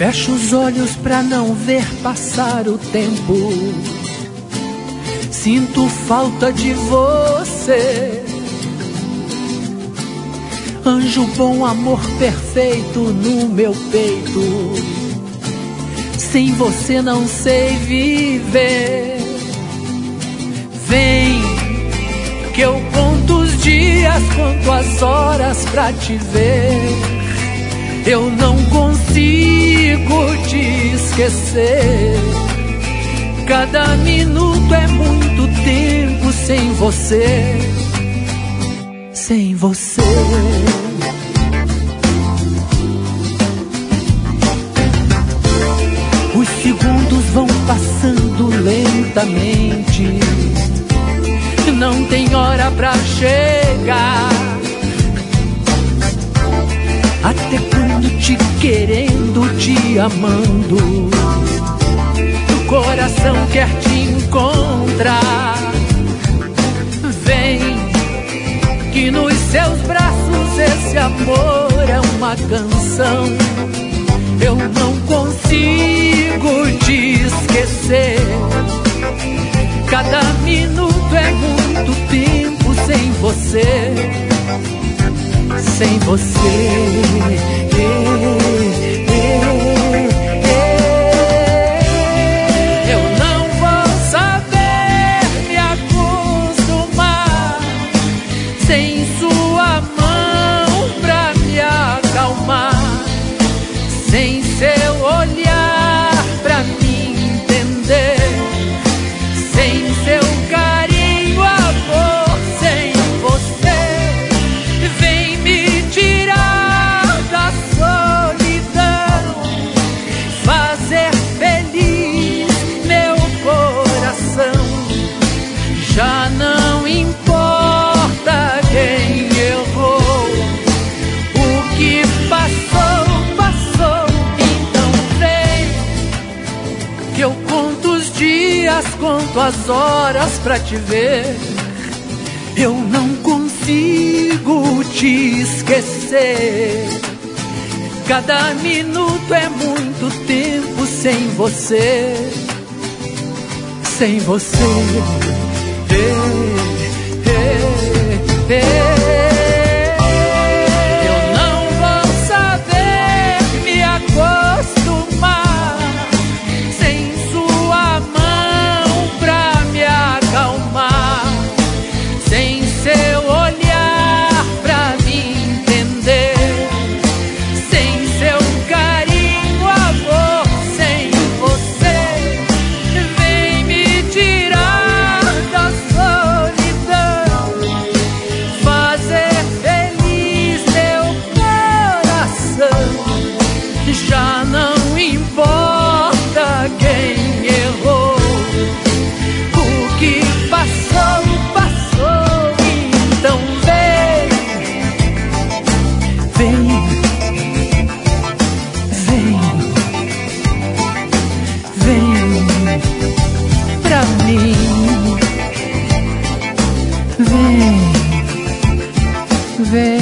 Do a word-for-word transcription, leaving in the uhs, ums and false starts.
Fecho os olhos pra não ver passar o tempo. Sinto falta de você. Anjo bom, amor perfeito no meu peito. Sem você não sei viver. Vem, que eu conto os dias, conto as horas pra te ver. Eu não consigo te esquecer. Cada minuto é muito tempo sem você. Sem você. Os segundos vão passando lentamente. Não tem hora pra chegar. Até quando te querendo, te amando, o coração quer te encontrar. Vem, que nos seus braços esse amor é uma canção. Eu não consigo te esquecer. Cada minuto é muito tempo sem você. Sem você. Eu não vou saber me acostumar sem sua mão pra me acalmar, sem seu olhar pra me entender, sem seu carinho, amor, sem você. Vem me tirar da solidão, fazer feliz meu coração. Já não importa quem errou, o que passou, passou. Então vem, que eu conto os dias, conto as horas pra te ver. Eu não consigo te esquecer. Cada minuto é muito tempo sem você. Sem você. Ei, ei, ei. Eu não vou saber me acostumar sem sua mão pra me acalmar, sem seu olhar pra me entender, sem seu carinho, amor, sem você. Vem me tirar da solidão, fazer feliz meu coração. Já não importa quem errou, o que passou, passou. Então vem, vem, vem, vem pra mim. Vem, vem.